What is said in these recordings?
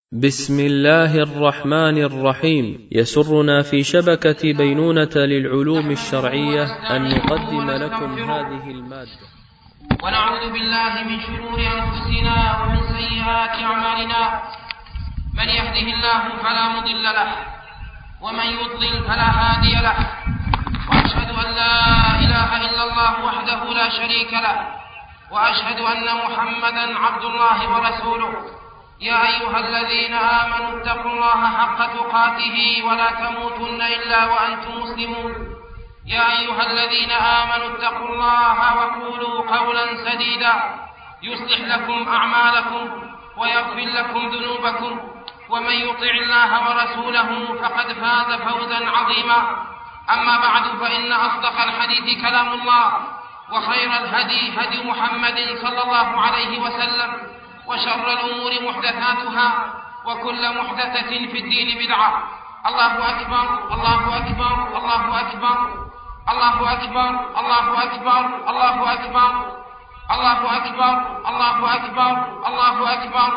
بسم الله الرحمن الرحيم. يسرنا في شبكة بينونة للعلوم الشرعية أن نقدم لكم هذه المادة. ونعوذ بالله من شرور أنفسنا ومن سيئات أعمالنا، من يهده الله فلا مضل له ومن يضلل فلا هادي له، وأشهد أن لا إله إلا الله وحده لا شريك له، وأشهد أن محمدا عبد الله ورسوله. يا أيها الذين آمنوا اتقوا الله حق تقاته ولا تموتن إلا وأنتم مسلمون. يا أيها الذين آمنوا اتقوا الله وقولوا قولا سديدا يصلح لكم أعمالكم ويغفر لكم ذنوبكم، ومن يطع الله ورسوله فقد فاز فوزا عظيما. أما بعد، فإن أصدق الحديث كلام الله، وخير الهدي هدي محمد صلى الله عليه وسلم، وشر الأمور محدثاتها، وكل محدثة في الدين بدعة. الله أكبر الله أكبر الله أكبر الله أكبر الله أكبر الله أكبر الله أكبر الله أكبر الله أكبر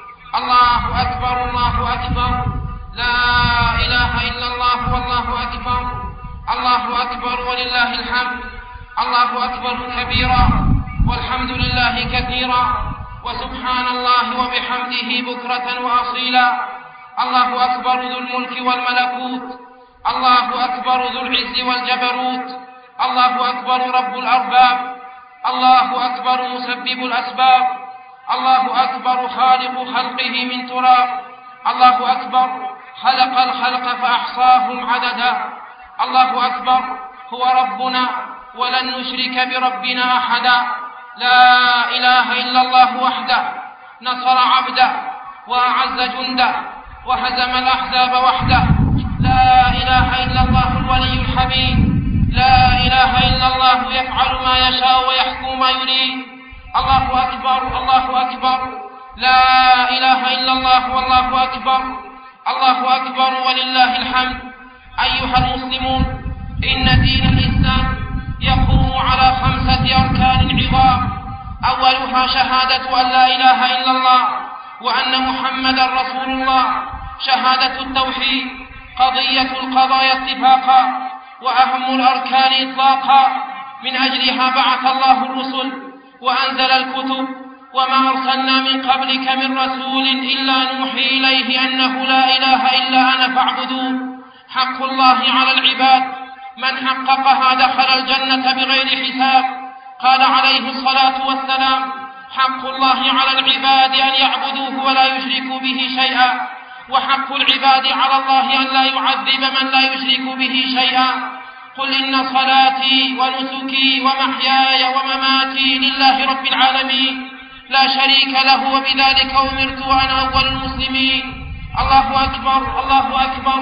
الله أكبر الله أكبر. لا إله إلا الله والله أكبر. الله أكبر ولله الحمد. الله أكبر كبيرا والحمد لله كثيرا، وسبحان الله وبحمده بكرة وأصيلا. الله أكبر ذو الملك والملكوت. الله أكبر ذو العز والجبروت. الله أكبر رب الأرباب. الله أكبر مسبب الأسباب. الله أكبر خالق خلقه من تراب. الله أكبر خلق الخلق فأحصاهم عددا. الله أكبر هو ربنا ولن نشرك بربنا أحدا. لا إله إلا الله وحده نصر عبده وأعز جنده وهزم الأحزاب وحده. لا إله إلا الله الولي الحميد. لا إله إلا الله يفعل ما يشاء ويحكم ما يريد. الله أكبر الله أكبر. لا إله إلا الله والله أكبر. الله أكبر ولله الحمد. أيها المسلمون، إن دين الإسلام يقوم على 5 أركان عظام. أولها شهادة أن لا إله إلا الله وأن محمدا رسول الله، شهادة التوحيد، قضية القضايا اتفاقا وأهم الأركان إطلاقا. من أجلها بعث الله الرسل وأنزل الكتب، وما أرسلنا من قبلك من رسول إلا نوحي إليه أنه لا إله إلا أنا فاعبدون. حق الله على العباد، من حققها دخل الجنة بغير حساب. قال عليه الصلاة والسلام: حق الله على العباد أن يعبدوه ولا يشركوا به شيئا، وحق العباد على الله أن لا يعذب من لا يشرك به شيئا. قل إن صلاتي ونسكي ومحياي ومماتي لله رب العالمين لا شريك له، وبذلك أمرت وأنا أول المسلمين. الله أكبر الله أكبر.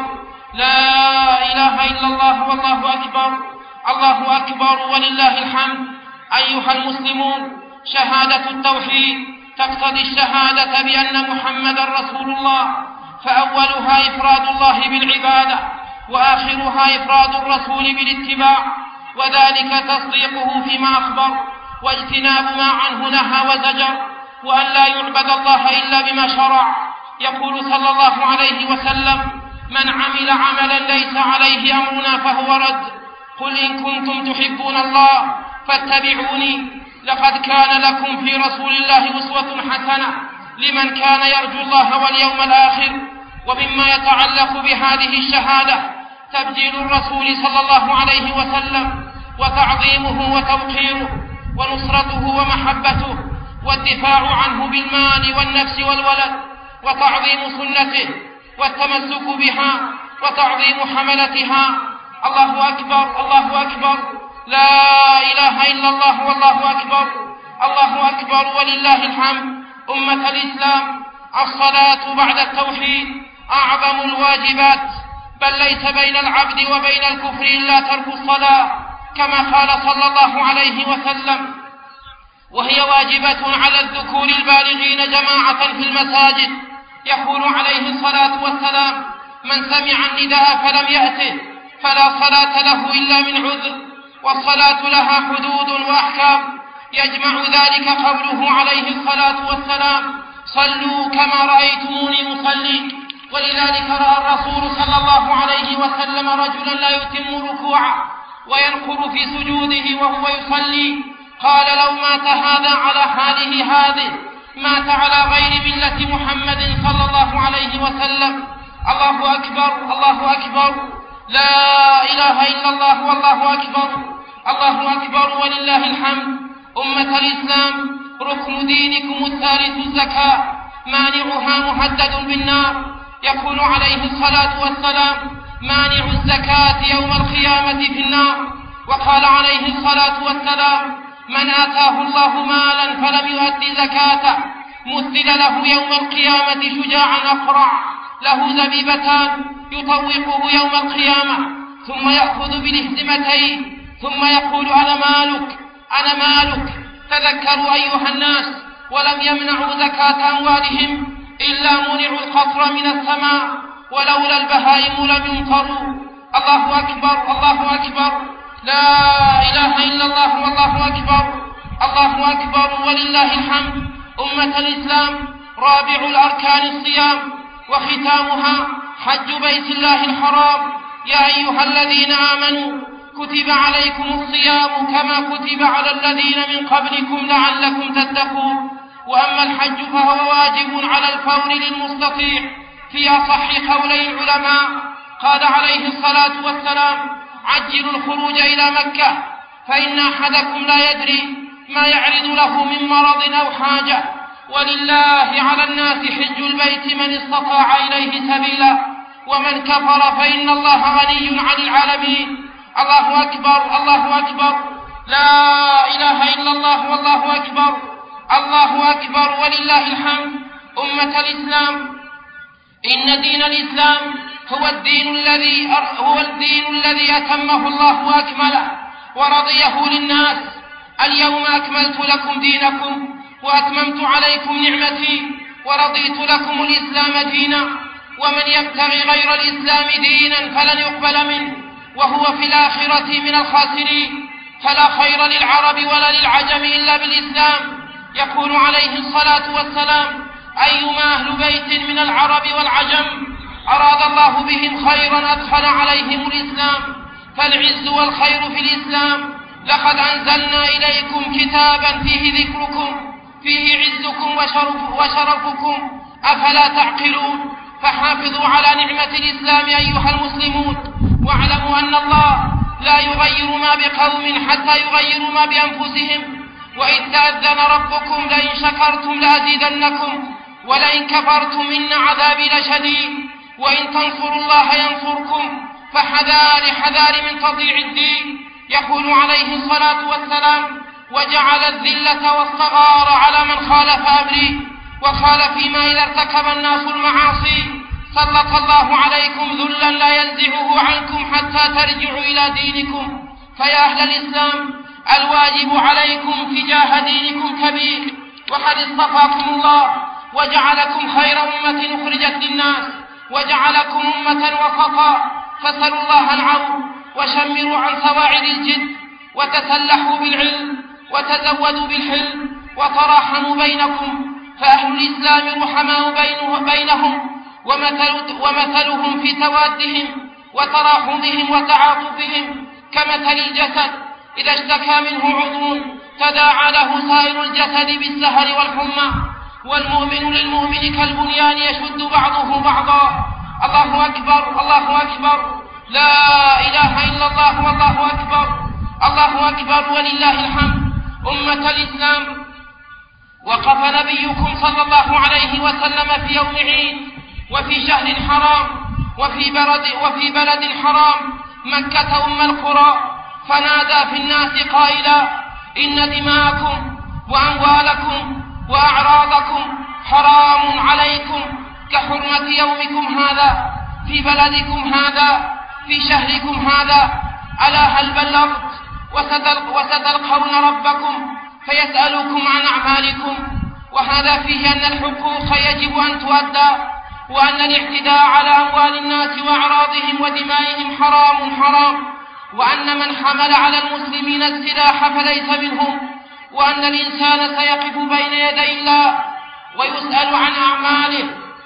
لا إله إلا الله والله أكبر. الله أكبر ولله الحمد. أيها المسلمون، شهادة التوحيد تقتضي الشهادة بأن محمدا رسول الله، فأولها إفراد الله بالعبادة، وآخرها إفراد الرسول بالاتباع، وذلك تصديقه فيما أخبر واجتناب ما عنه نهى وزجر، وأن لا يعبد الله إلا بما شرع. يقول صلى الله عليه وسلم: من عمل عملا ليس عليه أمرنا فهو رد. قل إن كنتم تحبون الله فاتبعوني، لقد كان لكم في رسول الله أسوة حسنة لمن كان يرجو الله واليوم الآخر. ومما يتعلق بهذه الشهادة تبجيل الرسول صلى الله عليه وسلم، وتعظيمه وتوقيره، ونصرته ومحبته، والدفاع عنه بالمال والنفس والولد، وتعظيم سنته والتمسك بها، وتعظيم حملتها. الله أكبر الله أكبر. لا إله إلا الله والله أكبر. الله أكبر ولله الحمد. أمة الإسلام، الصلاة بعد التوحيد أعظم الواجبات، بل ليس بين العبد وبين الكفر إلا ترك الصلاة، كما قال صلى الله عليه وسلم: وهي واجبة على الذكور البالغين جماعة في المساجد. يقول عليه الصلاة والسلام: من سمع النداء فلم يأته فلا صلاة له إلا من عذر. والصلاة لها حدود وأحكام، يجمع ذلك قوله عليه الصلاة والسلام: صلوا كما رأيتموني أصلي. ولذلك رأى الرسول صلى الله عليه وسلم رجلا لا يتم ركوعه وينقر في سجوده وهو يصلي، قال لو مات هذا على حاله هذه مات على غير ملة محمد صلى الله عليه وسلم. الله أكبر، الله أكبر، لا إله إلا الله والله أكبر، الله أكبر ولله الحمد. أمة الإسلام، ركن دينكم الثالث الزكاة، مانعها مهدد بالنار. يقول عليه الصلاة والسلام: مانع الزكاة يوم القيامة في النار. وقال عليه الصلاة والسلام: من آتاه الله مالا فلم يؤد زكاته مثل له يوم القيامة شجاعا أقرع له زبيبتان يطوقه يوم القيامة، ثم يأخذ بالإهزمتين ثم يقول: أنا مالك أنا مالك. تذكروا أيها الناس، ولم يمنعوا زكاة أموالهم إلا منعوا القطر من السماء، ولولا البهائم لم يمطروا. الله أكبر، الله أكبر، لا إله إلا الله والله أكبر، الله أكبر ولله الحمد. أمة الإسلام، رابع الأركان الصيام، وختامها حج بيت الله الحرام. يا أيها الذين آمنوا كتب عليكم الصيام كما كتب على الذين من قبلكم لعلكم تتقون. وأما الحج فهو واجب على الفور للمستطيع في أصح قولي العلماء. قال عليه الصلاة والسلام: عجلوا الخروج إلى مكة فإن أحدكم لا يدري ما يعرض له من مرض أو حاجة، ولله على الناس حج البيت من استطاع إليه سبيلا، ومن كفر فإن الله غني عن العالمين. الله أكبر، الله أكبر، لا إله إلا الله والله أكبر، الله أكبر ولله الحمد. أمة الإسلام، إن دين الإسلام هو الدين الذي أتمه الله وأكمله ورضيه للناس. اليوم أكملت لكم دينكم وأتممت عليكم نعمتي ورضيت لكم الإسلام دينا، ومن يبتغي غير الإسلام دينا فلن يقبل منه وهو في الآخرة من الخاسرين. فلا خير للعرب ولا للعجم إلا بالإسلام. يقول عليه الصلاة والسلام: أيما أهل بيت من العرب والعجم أراد الله بهم خيرا أدخل عليهم الإسلام، فالعز والخير في الإسلام. لقد أنزلنا إليكم كتابا فيه ذكركم، فيه عزكم وشرفكم، أفلا تعقلون؟ فحافظوا على نعمة الإسلام أيها المسلمون، واعلموا أن الله لا يغير ما بقوم حتى يغيروا ما بأنفسهم. وإذ تأذن ربكم لئن شكرتم لأزيدنكم ولئن كفرتم إن عذابي لشديد وإن تنصروا الله ينصركم فحذار من تضييع الدين. يقول عليه الصلاة والسلام: وجعل الذلة والصغار على من خالف أمري. وقال فيما إذا ارتكب الناس المعاصي: سلط الله عليكم ذلا لا ينزعه عنكم حتى ترجعوا إلى دينكم. فيا أهل الإسلام، الواجب عليكم تجاه دينكم كبير، وقد اصطفاكم الله وجعلكم خير أمة أخرجت للناس، وجعلكم أمة وسطا. فاسألوا الله العون وشمروا عن سواعد الجد، وتسلحوا بالعلم، وتزودوا بالحلم، وتراحموا بينكم، فأهل الإسلام رحماء بينهم، ومثلهم في توادهم وتراحمهم وتعاطفهم كمثل الجسد إذا اشتكى منه عضو تداعى له سائر الجسد بالسهر والحمى. والمؤمن للمؤمن كالبنيان يشد بعضه بعضا. الله أكبر، الله أكبر، لا إله إلا الله والله أكبر، الله أكبر ولله الحمد. أمة الإسلام، وقف نبيكم صلى الله عليه وسلم في يوم عيد وفي شهر حرام وفي بلد حرام مكة أم القرى، فنادى في الناس قائلا: إن دماءكم وأموالكم وأعراضكم حرام عليكم كحرمة يومكم هذا في بلدكم هذا في شهركم هذا. ألا هل بلغت؟ وستلقون ربكم فيسألكم عن أعمالكم. وهذا فيه أن الحقوق يجب أن تؤدى، وأن الاعتداء على أموال الناس وأعراضهم ودمائهم حرام، وأن من حمل على المسلمين السلاح فليس منهم، وأن الإنسان سيقف بين يدي الله ويسأل عن أعماله.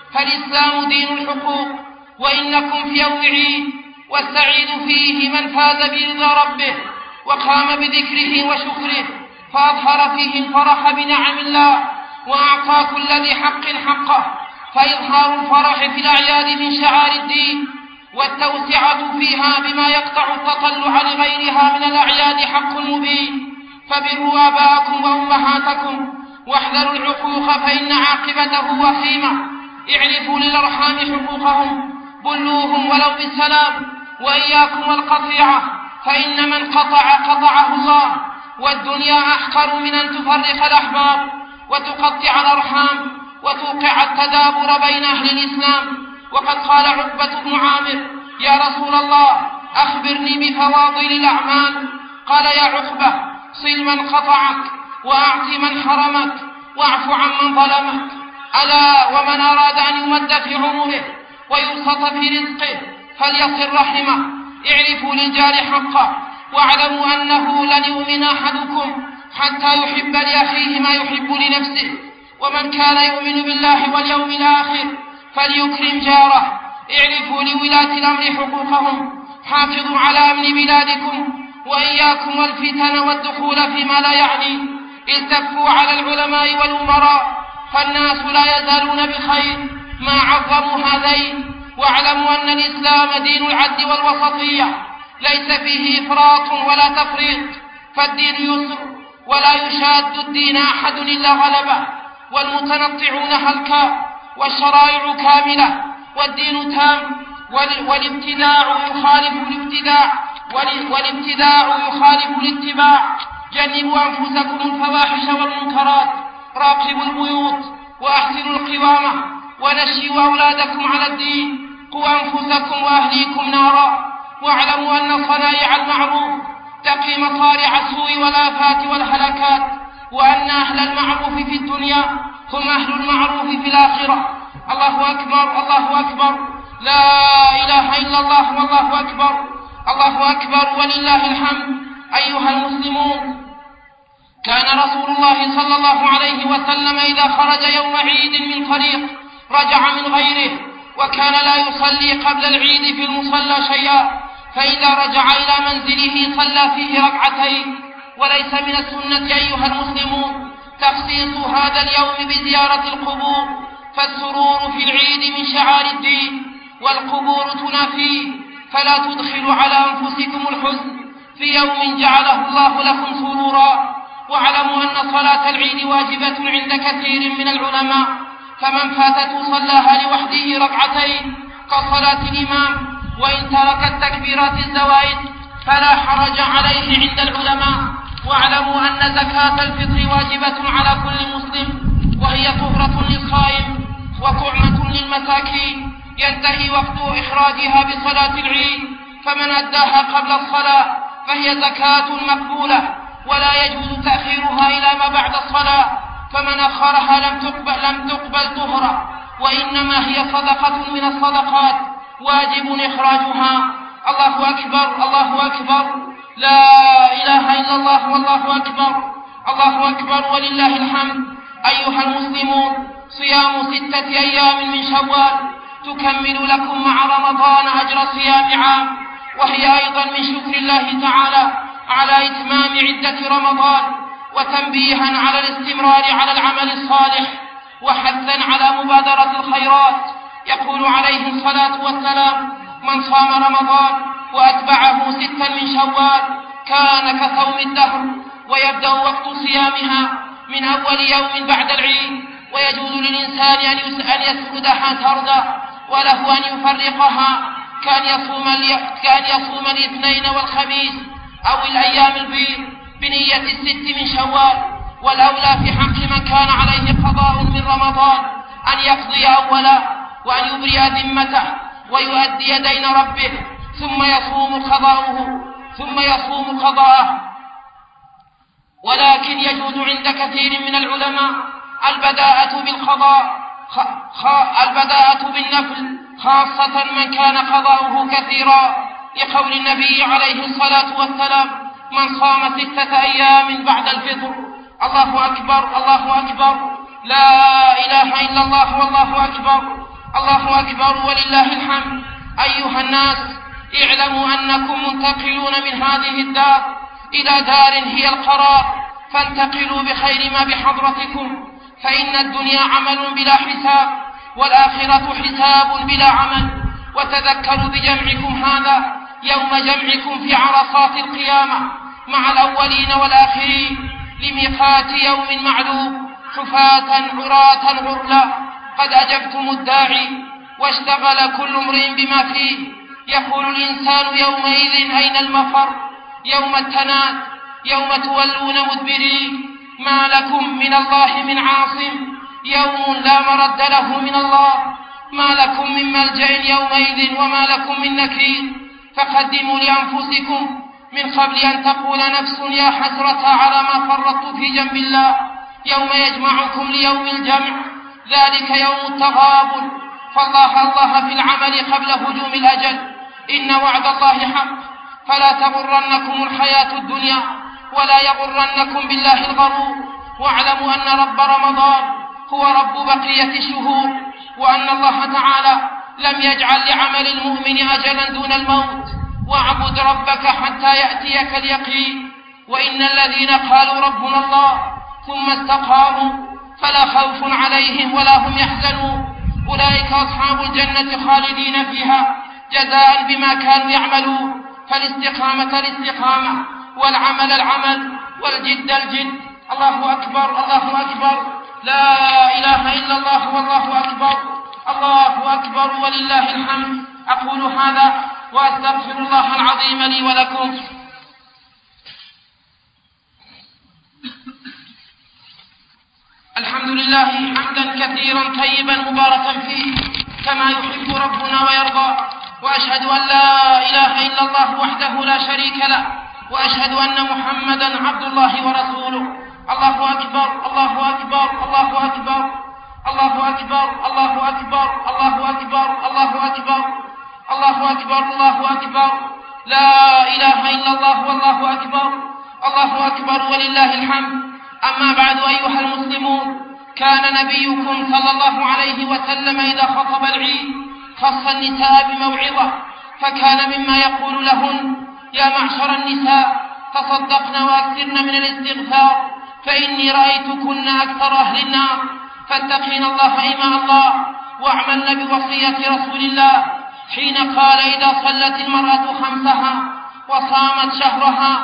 فالإسلام دين الحقوق، وإنكم في يوم عيد، والسعيد فيه من فاز برضا ربه وقام بذكره وشكره، فأظهر فيه الفرح بنعم الله وأعطى كل ذي حق حقه. فإظهار الفرح في الأعياد من شعائر الدين، والتوسعة فيها بما يقطع التطلع لغيرها من الأعياد حق مبين. فبروا آباءكم وأمهاتكم واحذروا العقوق فإن عاقبته وخيمة. اعرفوا للأرحام حقوقهم، بلوهم ولو بالسلام، وإياكم القطيعة فإن من قطعه الله. والدنيا أحقر من أن تفرق الأحباب وتقطع الأرحام وتوقع التدابر بين أهل الإسلام. وقد قال عقبة بن عامر: يا رسول الله أخبرني بفواضل الأعمال. قال: يا عقبة صل من قطعك، وأعط من حرمك، واعف عمن ظلمك. ألا ومن أراد أن يمد في عمره ويبسط في رزقه فليصل رحمه. اعرفوا للجار حقه، واعلموا أنه لن يؤمن أحدكم حتى يحب لأخيه ما يحب لنفسه. ومن كان يؤمن بالله واليوم الآخر فليكرم جاره. اعرفوا لولاة الأمر حقوقهم، حافظوا على أمن بلادكم، وإياكم والفتن والدخول فيما لا يعني. التفوا على العلماء والأمراء، فالناس لا يزالون بخير ما عظموا هذين. واعلموا أن الإسلام دين العدل والوسطية، ليس فيه إفراط ولا تفريط، فالدين يسر ولا يشاد الدين أحد إلا غلبه. والمتنطعون هلكا، والشرائع كاملة، والدين تام، والابتداع يخالف الاتباع. جنبوا أنفسكم الفواحش والمنكرات، راقبوا البيوت، وأحسنوا القوامة، ونشئوا أولادكم على الدين، قوا أنفسكم وأهليكم نارا. واعلموا أن صنائع المعروف تقي مصارع السوء والآفات والهلكات، وأن أهل المعروف في الدنيا هم أهل المعروف في الآخرة. الله أكبر، الله أكبر، لا إله إلا الله، والله أكبر، الله أكبر ولله الحمد. أيها المسلمون، كان رسول الله صلى الله عليه وسلم إذا خرج يوم عيد من طريق رجع من غيره، وكان لا يصلي قبل العيد في المصلى شيئا، فإذا رجع إلى منزله صلى فيه ركعتين. وليس من السنة أيها المسلمون تخصيص هذا اليوم بزيارة القبور، فالسرور في العيد من شعائر الدين، والقبور تنافيه، فلا تدخلوا على أنفسكم الحزن في يوم جعله الله لكم سرورا. واعلموا أن صلاة العيد واجبة عند كثير من العلماء، فمن فاتته صلاها لوحده ركعتين كصلاة الإمام، وإن ترك التكبيرات الزوائد فلا حرج عليه عند العلماء. واعلموا أن زكاة الفطر واجبة على كل مسلم، وهي طهرة للصائم وطعمة للمساكين، ينتهي وقت إخراجها بصلاة العيد، فمن أداها قبل الصلاة فهي زكاة مقبولة، ولا يجوز تأخيرها إلى ما بعد الصلاة، فمن أخرها لم تقبل طهرة، وإنما هي صدقة من الصدقات واجب إخراجها. الله أكبر، الله أكبر، لا إله إلا الله، والله أكبر، الله أكبر ولله الحمد. أيها المسلمون، صيام 6 أيام من شوال تكمل لكم مع رمضان أجر صيام عام، وهي أيضا من شكر الله تعالى على إتمام عدة رمضان، وتنبيها على الاستمرار على العمل الصالح، وحثا على مبادرة الخيرات. يقول عليه الصلاة والسلام: من صام رمضان وأتبعه 6 من شوال كان كصوم الدهر. ويبدأ وقت صيامها من أول يوم بعد العيد، ويجوز للإنسان أن يسردها سردا، وله أن يفرقها، كان يصوم الاثنين والخميس أو الأيام البيض بنية 6 من شوال. والأولى في حق من كان عليه قضاء من رمضان أن يقضي أولا، وأن يبرئ ذمته ويؤدي دين ربه، ثم يصوم قضاءه. ولكن يجوز عند كثير من العلماء البداءة بالنفل، خاصة من كان قضاؤه كثيرا، لقول النبي عليه الصلاة والسلام: من صام 6 أيام بعد الفطر. الله أكبر، الله أكبر، لا إله إلا الله، والله أكبر، الله أكبر ولله الحمد. أيها الناس، اعلموا أنكم منتقلون من هذه الدار إلى دار هي القرار، فانتقلوا بخير ما بحضرتكم، فإن الدنيا عمل بلا حساب، والآخرة حساب بلا عمل. وتذكروا بجمعكم هذا يوم جمعكم في عرصات القيامة مع الأولين والآخرين لميقات يوم معلوم، حفاة عراة غرلا. قد أجبتم الداعي واشتغل كل امرئ بما فيه. يقول الإنسان يومئذ أين المفر؟ يوم التناد، يوم تولون مدبرين، ما لكم من الله من عاصم، يوم لا مرد له من الله، ما لكم من ملجأ يومئذ وما لكم من نكير. فقدموا لأنفسكم من قبل أن تقول نفس يا حسرة على ما فرطت في جنب الله. يوم يجمعكم ليوم الجمع، ذلك يوم التغابن، فالله في العمل قبل هجوم الأجل. إن وعد الله حق، فلا تغرنكم الحياة الدنيا ولا يغرنكم بالله الغرور. واعلموا أن رب رمضان هو رب بقية الشهور، وأن الله تعالى لم يجعل لعمل المؤمن أجلا دون الموت. واعبد ربك حتى يأتيك اليقين. وإن الذين قالوا ربنا الله ثم استقاموا فلا خوف عليهم ولا هم يحزنون، أولئك أصحاب الجنة خالدين فيها جزاء بما كانوا يعملون. فالاستقامة الاستقامة، والعمل العمل، والجد الجد. الله أكبر، الله أكبر، لا إله إلا الله والله أكبر، الله أكبر ولله الحمد. أقول هذا وأستغفر الله العظيم لي ولكم. الحمد لله حمدا كثيرا طيبا مباركا فيه كما يحب ربنا ويرضى. وأشهد أن لا إله إلا الله وحده لا شريك له، وأشهد أن محمدا عبد الله ورسوله. الله أكبر، الله أكبر، الله أكبر، الله أكبر، الله أكبر، الله أكبر، الله أكبر، الله أكبر، الله أكبر، لا إله إلا الله والله أكبر، الله أكبر ولله الحمد. أما بعد أيها المسلمون، كان نبيكم صلى الله عليه وسلم إذا خطب العيد خص النساء بموعظة، فكان مما يقول لهن: يا معشر النساء، تصدقن وأكثرن من الاستغفار، فإني رأيتكن أكثر أهل النار، فاتقين الله إيمان الله، واعملن بوصية رسول الله حين قال: إذا صلت المرأة خمسها وصامت شهرها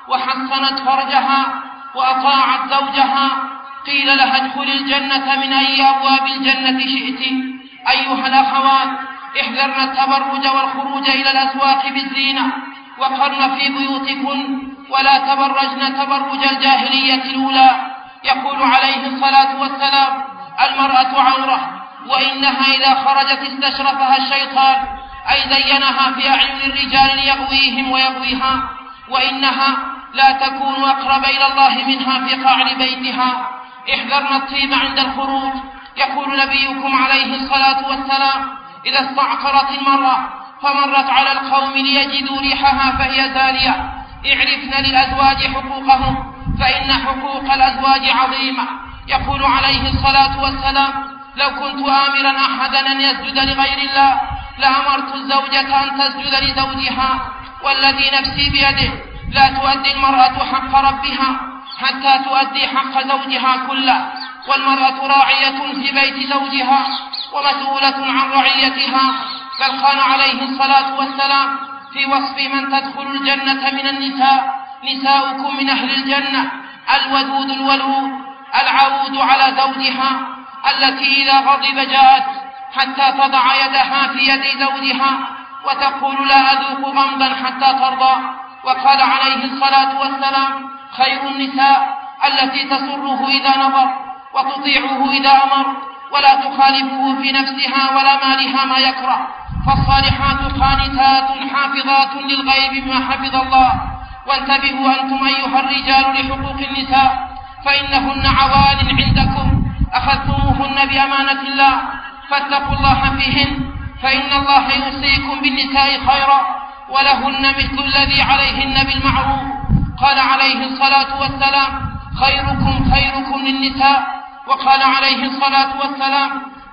وحصنت فرجها وأطاعت زوجها قيل لها ادخل الجنة من أي أبواب الجنة شئت. أيها الأخوات، احذرن التبرج والخروج إلى الأسواق بالزينة، وقرن في بيوتكن ولا تبرجن تبرج الجاهلية الأولى. يقول عليه الصلاة والسلام: المرأة عورة، وإنها إذا خرجت استشرفها الشيطان، أي زينها في أعين الرجال ليغويهم ويغويها، وإنها لا تكون أقرب إلى الله منها في قعر بيتها. احذرن الطيب عند الخروج. يقول نبيكم عليه الصلاة والسلام: إذا استعطرت المرأة فمرت على القوم ليجدوا ريحها فهي زانية. اعرفن للأزواج حقوقهم، فإن حقوق الأزواج عظيمة. يقول عليه الصلاة والسلام: لو كنت آمرا أحدا أن يسجد لغير الله لأمرت الزوجة أن تسجد لزوجها، والذي نفسي بيده لا تؤدي المرأة حق ربها حتى تؤدي حق زوجها كله. والمرأة راعية في بيت زوجها ومسؤولة عن رعيتها. بل قال عليه الصلاة والسلام في وصف من تدخل الجنة من النساء: نساؤكم من أهل الجنة الودود الولود العود على زوجها، التي إذا غضب جاءت حتى تضع يدها في يد زوجها وتقول: لا أذوق غمضا حتى ترضى. وقال عليه الصلاة والسلام: خير النساء التي تسره إذا نظر وتطيعه إذا أمر ولا تخالفه في نفسها ولا مالها ما يكره. فالصالحات قانتات حافظات للغيب بما حفظ الله. وانتبهوا أنتم أيها الرجال لحقوق النساء، فإنهن عوان عندكم أخذتموهن بأمانة الله، فاتقوا الله فيهن، فإن الله يوصيكم بالنساء خيرا، ولهن مثل الذي عليهن بالمعروف. قال عليه الصلاة والسلام: خيركم خيركم للنساء. وقال عليه الصلاة والسلام: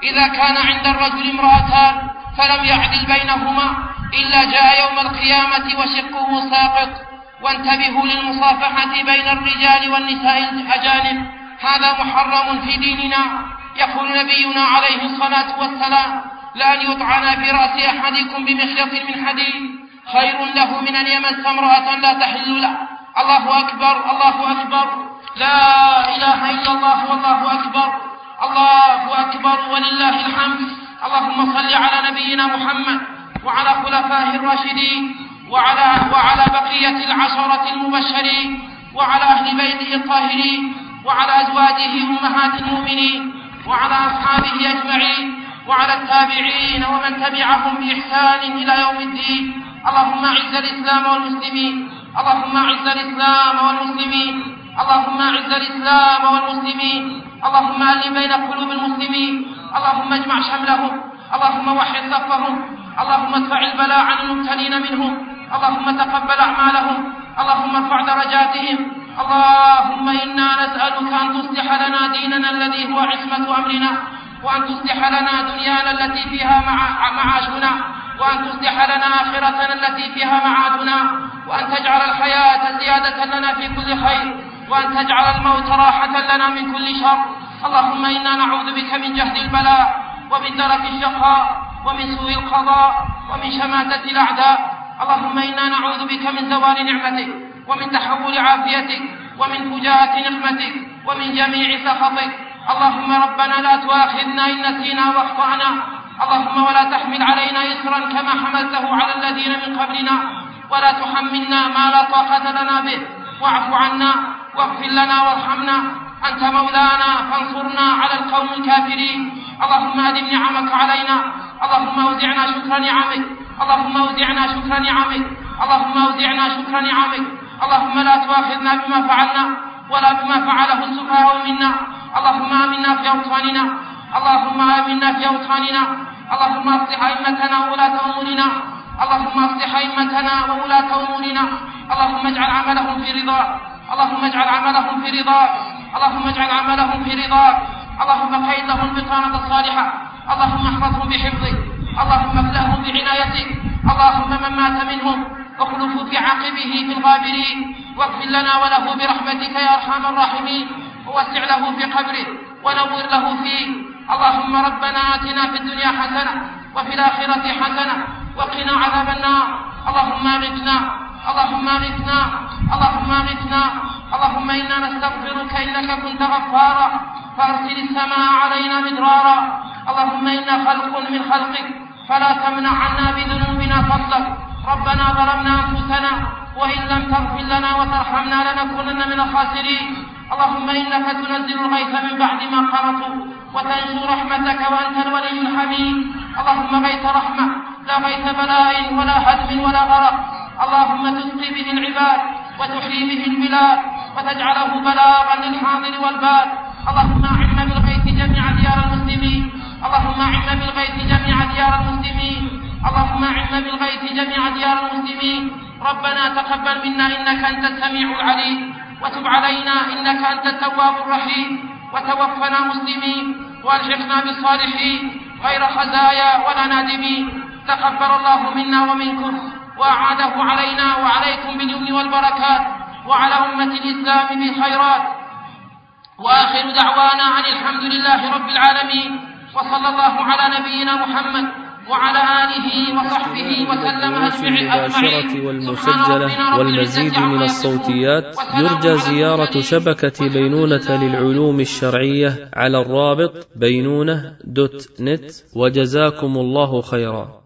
إذا كان عند الرجل امرأتان فلم يعدل بينهما إلا جاء يوم القيامة وشقه ساقط. وانتبهوا للمصافحة بين الرجال والنساء الأجانب، هذا محرم في ديننا. يقول نبينا عليه الصلاة والسلام: لأن يطعن في رأس أحدكم بمخيط من حديد خير له من أن يمس امرأة لا تحل له. الله أكبر، الله أكبر، لا إله إلا الله، والله أكبر، الله أكبر ولله الحمد. اللهم صل على نبينا محمد وعلى خلفائه الراشدين وعلى بقية العشرة المبشرين وعلى أهل بيته الطاهرين وعلى أزواجه أمهات المؤمنين وعلى أصحابه أجمعين وعلى التابعين ومن تبعهم بإحسان إلى يوم الدين. اللهم أعز الإسلام والمسلمين، اللهم أعز الإسلام والمسلمين، اللهم أعز الإسلام والمسلمين، اللهم ألف بين قلوب المسلمين، اللهم اجمع شملهم، اللهم وحد صفهم، اللهم ادفع البلاء عن المبتلين منهم، اللهم تقبل أعمالهم، اللهم ارفع درجاتهم. اللهم إنا نسألك أن تصلح لنا ديننا الذي هو عصمة أمرنا، وأن تصلح لنا دنيانا التي فيها معاشنا، وأن تصلح لنا آخرتنا التي فيها معادنا، وأن تجعل الحياة زيادة لنا في كل خير، وأن تجعل الموت راحة لنا من كل شر. اللهم إنا نعوذ بك من جهد البلاء ومن درك الشقاء ومن سوء القضاء ومن شماتة الأعداء. اللهم إنا نعوذ بك من زوال نعمتك ومن تحول عافيتك ومن فجاءة نقمتك ومن جميع سخطك. اللهم ربنا لا تؤاخذنا إن نسينا واخطأنا، اللهم ولا تحمل علينا إصرا كما حملته على الذين من قبلنا، ولا تحملنا ما لا طاقة لنا به، واعف عنا واغفر لنا وارحمنا، أنت مولانا فانصرنا على القوم الكافرين. اللهم أدم نعمك علينا، اللهم أوزعنا شكر نعمك، اللهم أوزعنا شكر نعمك، اللهم أوزعنا شكر نعمك. اللهم لا تؤاخذنا بما فعلنا ولا بما فعله السفهاء منا. اللهم آمنا في أوطاننا، اللهم آمنا في أوطاننا، اللهم أصلح أئمتنا وولاة أمورنا، اللهم أصلح أئمتنا وولاة أمورنا، اللهم اجعل عملهم في رضاك، اللهم اجعل عملهم في رضاك، اللهم اجعل عملهم في رضاك، اللهم قيد لهم البطانة الصالحة، اللهم احفظهم بحفظك، اللهم اكلهم بعنايتك. اللهم من مات منهم اخلفه في عقبه في الغابرين، واغفر لنا وله برحمتك يا أرحم الراحمين، ووسع له في قبره ونور له فيه. اللهم ربنا آتنا في الدنيا حسنة وفي الآخرة حسنة وقنا عذاب النار. اللهم اغثنا، اللهم اغثنا، اللهم اغثنا. اللهم إنا نستغفرك إنك كنت غفارا فأرسل السماء علينا مدرارا. اللهم إنا خلق من خلقك فلا تمنع عنا بذنوبنا فضلك. ربنا ظلمنا أنفسنا وإن لم تغفر لنا وترحمنا لنكونن من الخاسرين. اللهم إنك تنزل الغيث من بعد ما قنطوا وتنشر رحمتك وأنت الولي الحميد. اللهم غيث رحمة لا غيث بلاء ولا هدم ولا غرق. اللهم تسقي به العباد وتحيي به البلاد وتجعله بلاغا للحاضر والباد. اللهم أعم بالغيث جميع ديار المسلمين، اللهم أعم بالغيث جميع ديار المسلمين، اللهم أعم بالغيث جميع ديار المسلمين. ربنا تقبل منا إنك أنت السميع العليم، وتب علينا إنك أنت التواب الرحيم، وتوفنا مسلمين والحقنا بالصالحين غير خزايا ولا نادمين. تقبل الله منا ومنكم وأعاده علينا وعليكم باليمن والبركات وعلى أمة الإسلام بالخيرات. وآخر دعوانا أن الحمد لله رب العالمين، وصلى الله على نبينا محمد وعلى آله وصحبه وسلم أجمعين. المباشرة والمسجلة والمزيد من الصوتيات يرجى زيارة شبكة بينونة للعلوم الشرعية على الرابط بينونة.net. وجزاكم الله خيرا.